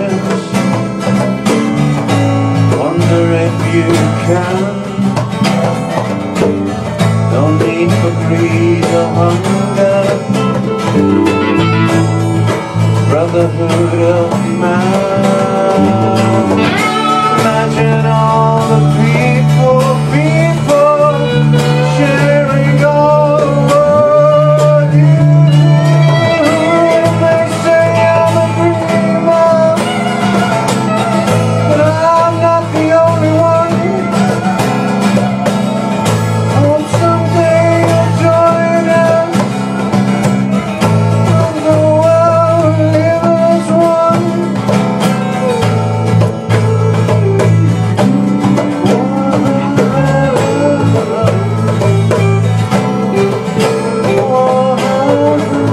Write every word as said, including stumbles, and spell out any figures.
conscience. Wonder if you can. No need for greed or hunger. Brotherhood of man. Imagine all the people, people sharing all the world you do. They say I'm a dreamer, but I'm not the only one. I hope someday you'll join us from the world live as one. Oh,